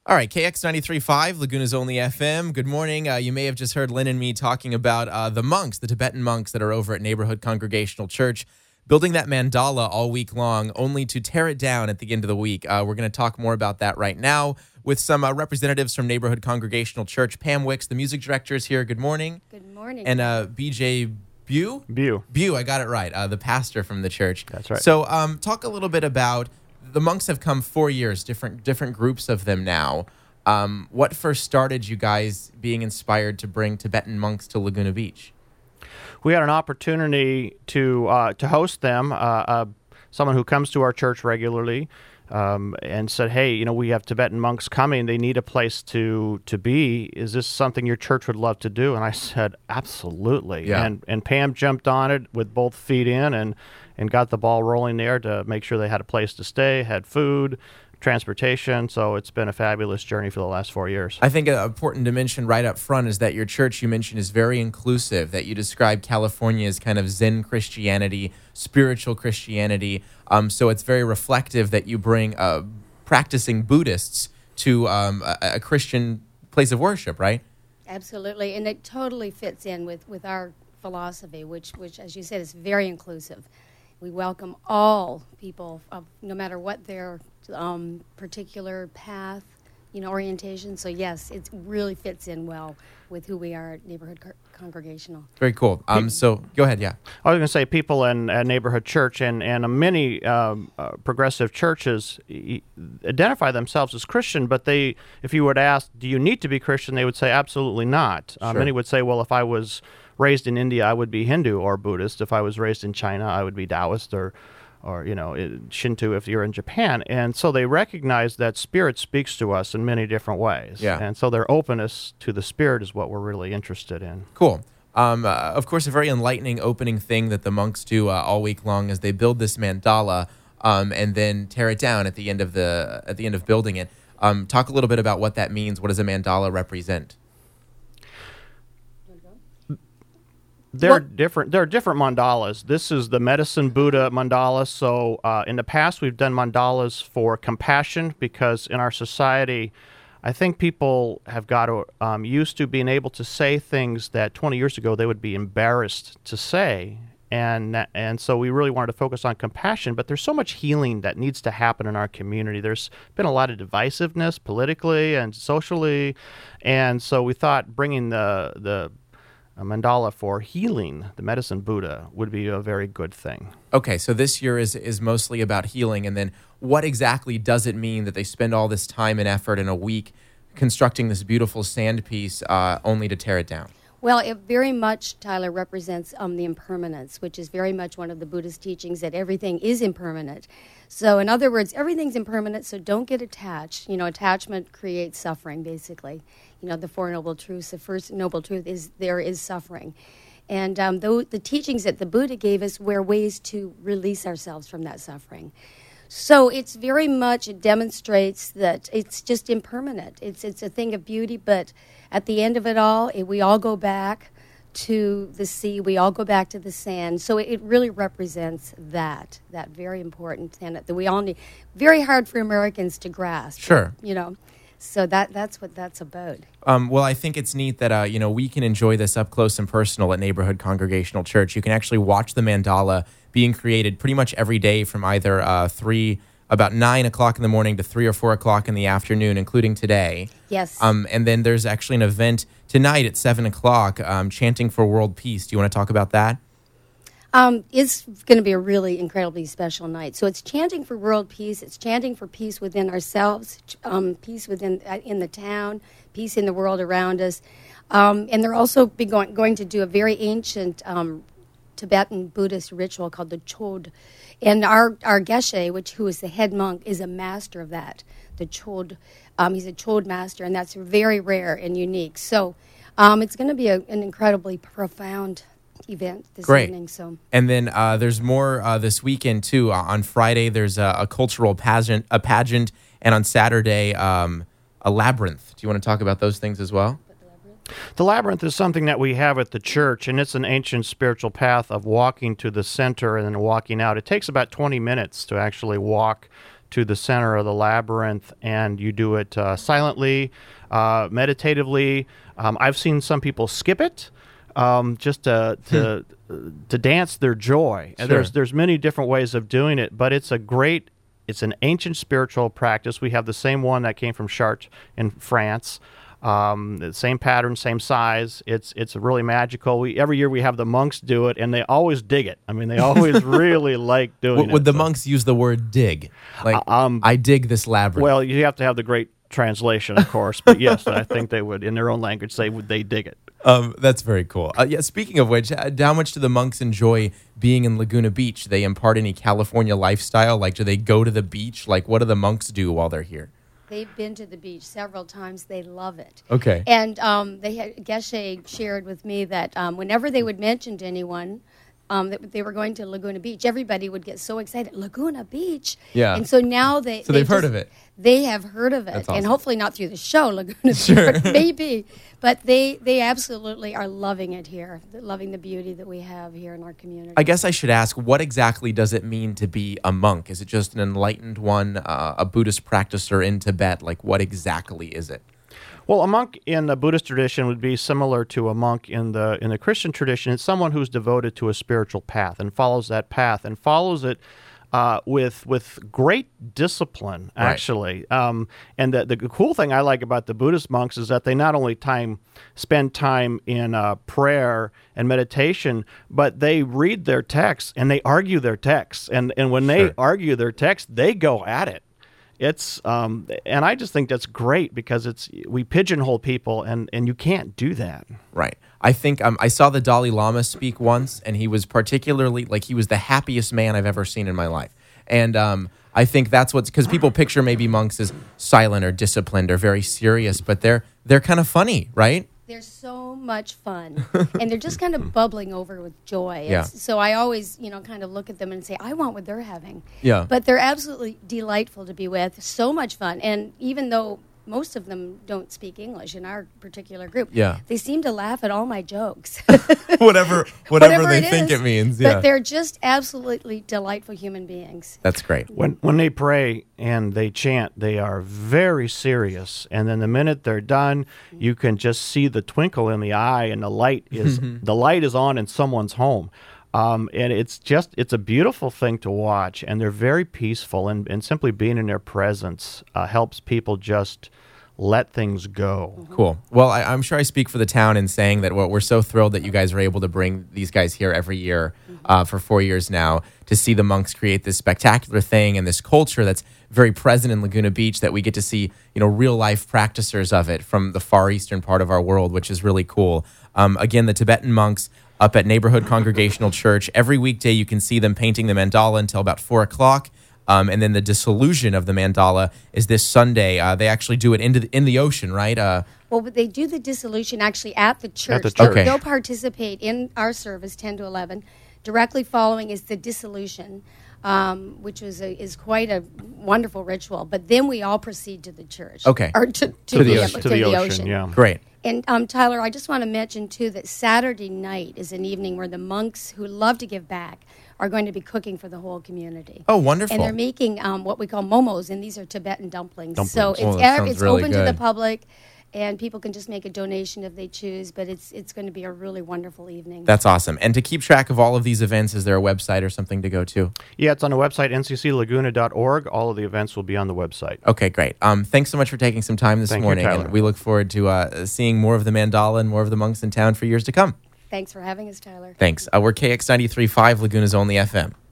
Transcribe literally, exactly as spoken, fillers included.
All right, K X ninety-three point five, Laguna's only F M. Good morning. Uh, you may have just heard Lynn and me talking about uh, the monks, the Tibetan monks that are over at Neighborhood Congregational Church, building that mandala all week long, only to tear it down at the end of the week. Uh, we're going to talk more about that right now with some uh, representatives from Neighborhood Congregational Church. Pam Wicks, the music director, is here. Good morning. Good morning. And uh, B J Bew? Bew. Bew, I got it right, uh, the pastor from the church. That's right. So um, talk a little bit about, the monks have come four years, different different groups of them now. Um, what first started you guys being inspired to bring Tibetan monks to Laguna Beach? We had an opportunity to uh, to host them, uh, uh, someone who comes to our church regularly, um, and said, hey, you know, we have Tibetan monks coming. They need a place to to be. Is this something your church would love to do? And I said, absolutely. Yeah. And and Pam jumped on it with both feet in and, and got the ball rolling there to make sure they had a place to stay, had food, transportation. So it's been a fabulous journey for the last four years. I think uh, important to mention right up front is that your church, you mentioned, is very inclusive, that you describe California as kind of Zen Christianity, spiritual Christianity. Um, so it's very reflective that you bring uh, practicing Buddhists to um, a, a Christian place of worship, right? Absolutely, and it totally fits in with, with our philosophy, which, which, as you said, is very inclusive. We welcome all people, uh, no matter what their um, particular path, you know, orientation. So yes, it really fits in well with who we are at Neighborhood Co- Congregational. Very cool. Um, so go ahead, yeah. I was going to say people in a neighborhood church and, and many um, uh, progressive churches e- identify themselves as Christian, but they, if you would ask, do you need to be Christian, they would say absolutely not. Uh, Sure. Many would say, well, if I was raised in India, I would be Hindu or Buddhist. If I was raised in China, I would be Taoist or, or you know, Shinto if you're in Japan. And so they recognize that spirit speaks to us in many different ways. Yeah. And so their openness to the spirit is what we're really interested in. Cool. Um, uh, of course, a very enlightening opening thing that the monks do uh, all week long is they build this mandala um, and then tear it down at the end of the at the end of building it. Um, talk a little bit about what that means. What does a mandala represent? There are Well- different. There are different mandalas. This is the Medicine Buddha mandala. So uh, in the past, we've done mandalas for compassion because in our society, I think people have got um, used to being able to say things that twenty years ago they would be embarrassed to say, and and so we really wanted to focus on compassion. But there's so much healing that needs to happen in our community. There's been a lot of divisiveness politically and socially, and so we thought bringing the the a mandala for healing, the Medicine Buddha, would be a very good thing. Okay, so this year is is mostly about healing, and then what exactly does it mean that they spend all this time and effort in a week constructing this beautiful sand piece uh, only to tear it down? Well, it very much, Tyler, represents um, the impermanence, which is very much one of the Buddhist teachings that everything is impermanent. So, in other words, everything's impermanent, so don't get attached. You know, attachment creates suffering, basically. You know, the Four Noble Truths, the first noble truth is there is suffering. And um, the, the teachings that the Buddha gave us were ways to release ourselves from that suffering. So it's very much, it demonstrates that it's just impermanent. It's it's a thing of beauty, but at the end of it all, it, we all go back to the sea. We all go back to the sand. So it, it really represents that, that very important tenet that we all need. Very hard for Americans to grasp. Sure. You know, so that that's what that's about. Um, well, I think it's neat that uh, you know we can enjoy this up close and personal at Neighborhood Congregational Church. You can actually watch the mandala being created pretty much every day from either uh, three, about nine o'clock in the morning to three or four o'clock in the afternoon, including today. Yes. Um, and then there's actually an event tonight at seven o'clock, um, chanting for world peace. Do you want to talk about that? Um, it's going to be a really incredibly special night. So it's chanting for world peace. It's chanting for peace within ourselves, um, peace within uh, in the town, peace in the world around us. Um, and they're also be going, going to do a very ancient um, Tibetan Buddhist ritual called the Chod. And our, our Geshe, which who is the head monk, is a master of that, the Chod. Um, he's a Chod master, and that's very rare and unique. So um, it's going to be a, an incredibly profound event this Great. evening. So. And then uh, there's more uh, this weekend too. Uh, on Friday there's a, a cultural pageant, a pageant, and on Saturday um, a labyrinth. Do you want to talk about those things as well? The labyrinth is something that we have at the church, and it's an ancient spiritual path of walking to the center and then walking out. It takes about twenty minutes to actually walk to the center of the labyrinth, and you do it uh, silently, uh, meditatively. Um, I've seen some people skip it um, just to to, to dance their joy. And Sure. there's there's many different ways of doing it, but it's a great, it's an ancient spiritual practice. We have the same one that came from Chartres in France. Um, the same pattern, same size. It's it's really magical. We every year we have the monks do it, and they always dig it. I mean, they always really like doing W- it. would the So- monks use the word dig? Like, Uh, um, I dig this labyrinth. Well, you have to have the great translation, of course. But yes, I think they would, in their own language, say would they dig it. Um, that's very cool. Uh, yeah. Speaking of which, uh, how much do the monks enjoy being in Laguna Beach? Do they impart any California lifestyle? Like, do they go to the beach? Like, what do the monks do while they're here? They've been to the beach several times. They love it. Okay. And um, they had, Geshe shared with me that um, whenever they would mention to anyone um, that they were going to Laguna Beach, everybody would get so excited. Laguna Beach. Yeah. And so now they. So they they've heard just- of it. They have heard of it, That's and awesome. hopefully not through the show, Laguna Sure. Beach, maybe. But they, they absolutely are loving it here, loving the beauty that we have here in our community. I guess I should ask, what exactly does it mean to be a monk? Is it just an enlightened one, uh, a Buddhist practicer in Tibet? Like, what exactly is it? Well, a monk in the Buddhist tradition would be similar to a monk in the in the Christian tradition. It's someone who's devoted to a spiritual path and follows that path and follows it uh, with with great discipline, Right. actually. Um, and the, the cool thing I like about the Buddhist monks is that they not only time spend time in uh, prayer and meditation, but they read their texts and they argue their texts. And and when they Sure. argue their text, they go at it. It's um, and I just think that's great because it's we pigeonhole people, and, and you can't do that. Right. I think um, I saw the Dalai Lama speak once, and he was particularly, like, he was the happiest man I've ever seen in my life. And um, I think that's what's, because people picture maybe monks as silent or disciplined or very serious, but they're they're kind of funny, right? They're so much fun, and they're just kind of bubbling over with joy. Yeah. It's, so I always, you know, kind of look at them and say, I want what they're having. Yeah. But they're absolutely delightful to be with, so much fun. And even though most of them don't speak English in our particular group, Yeah. they seem to laugh at all my jokes. whatever whatever, Whatever they it think is. it means. Yeah. But they're just absolutely delightful human beings. That's great. When when they pray and they chant, they are very serious. And then the minute they're done, you can just see the twinkle in the eye, and the light is the light is on in someone's home. Um, and it's just it's a beautiful thing to watch, and they're very peaceful, and, and simply being in their presence uh, helps people just let things go. Cool. Well, I, I'm sure I speak for the town in saying that we're, we're so thrilled that you guys are able to bring these guys here every year uh, for four years now to see the monks create this spectacular thing and this culture that's very present in Laguna Beach, that we get to see, you know, real life practicers of it from the far eastern part of our world, which is really cool. Um, again, the Tibetan monks up at Neighborhood Congregational Church. Every weekday you can see them painting the mandala until about four o'clock. Um, and then the dissolution of the mandala is this Sunday. Uh, they actually do it into the, in the ocean, right? Uh, Well, but they do the dissolution actually at the church. the They'll- church. Okay. They'll participate in our service, ten to eleven. Directly following is the dissolution, um, which is a, is quite a wonderful ritual. But then we all proceed to the church. Okay. Or to, to, To the the, ocean. To the ocean, yeah. great. And um, Tyler, I just want to mention, too, that Saturday night is an evening where the monks who love to give back are going to be cooking for the whole community. Oh, wonderful. And they're making um, what we call momos, and these are Tibetan dumplings. So Dumplings. it's Oh, that ev- sounds it's really open to the good. public, and people can just make a donation if they choose. But it's it's going to be a really wonderful evening. That's awesome. And to keep track of all of these events, is there a website or something to go to? Yeah, it's on the website, N C C laguna dot org. All of the events will be on the website. Okay, great. Um, thanks so much for taking some time this Thank you, morning. Tyler. And we look forward to uh, seeing more of the mandala and more of the monks in town for years to come. Thanks for having us, Tyler. Thanks. Uh, we're K X ninety-three point five, Laguna's only F M.